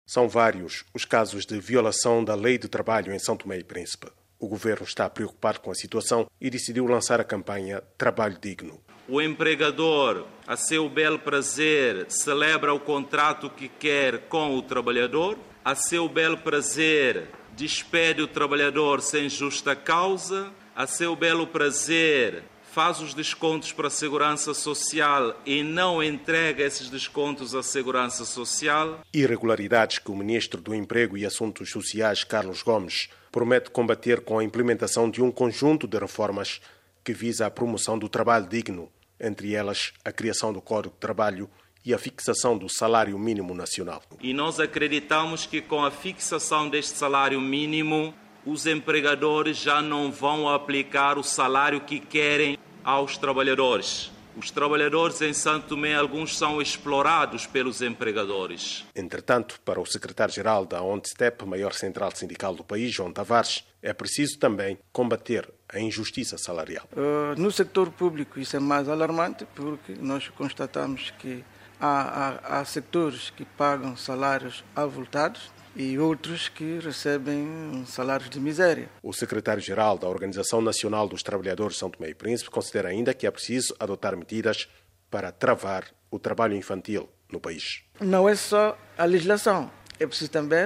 São vários os casos de violação da lei de trabalho em São Tomé e Príncipe. O governo está preocupado com a situação e decidiu lançar a campanha Trabalho Digno. O empregador, a seu bel prazer, celebra o contrato que quer com o trabalhador, a seu bel prazer, despede o trabalhador sem justa causa, a seu belo prazer, faz os descontos para a Segurança Social e não entrega esses descontos à Segurança Social. Irregularidades que o Ministro do Emprego e Assuntos Sociais, Carlos Gomes, promete combater com a implementação de um conjunto de reformas que visa a promoção do trabalho digno, entre elas a criação do Código de Trabalho e a fixação do salário mínimo nacional. E nós acreditamos que com a fixação deste salário mínimo, os empregadores já não vão aplicar o salário que querem aos trabalhadores. Os trabalhadores em Santo Tomé, alguns são explorados pelos empregadores. Entretanto, para o secretário-geral da ONDSTEP, maior central sindical do país, João Tavares, é preciso também combater a injustiça salarial. No setor público isso é mais alarmante porque nós constatamos que há setores que pagam salários avultados e outros que recebem salários de miséria. O secretário-geral da Organização Nacional dos Trabalhadores de São Tomé e Príncipe considera ainda que é preciso adotar medidas para travar o trabalho infantil no país. Não é só a legislação, é preciso também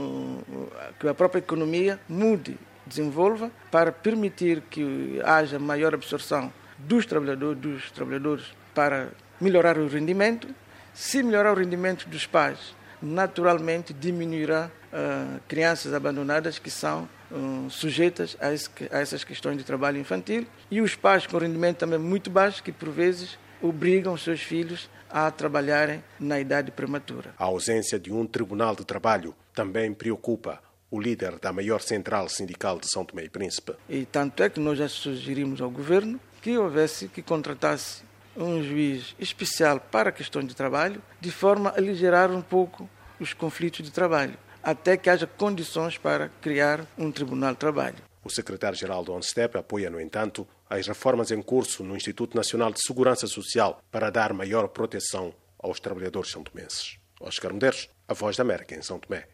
que a própria economia mude, desenvolva, para permitir que haja maior absorção dos trabalhadores para melhorar o rendimento. Se melhorar o rendimento dos pais, naturalmente diminuirá crianças abandonadas que são sujeitas a essas questões de trabalho infantil e os pais com rendimento também muito baixo que por vezes obrigam os seus filhos a trabalharem na idade prematura. A ausência de um tribunal de trabalho também preocupa o líder da maior central sindical de São Tomé e Príncipe. E tanto é que nós já sugerimos ao governo que contratasse um juiz especial para questões de trabalho, de forma a aligerar um pouco os conflitos de trabalho, até que haja condições para criar um tribunal de trabalho. O secretário-geral da ONDSTEP apoia, no entanto, as reformas em curso no Instituto Nacional de Segurança Social para dar maior proteção aos trabalhadores santomenses. Oscar Medeiros, a Voz da América em São Tomé.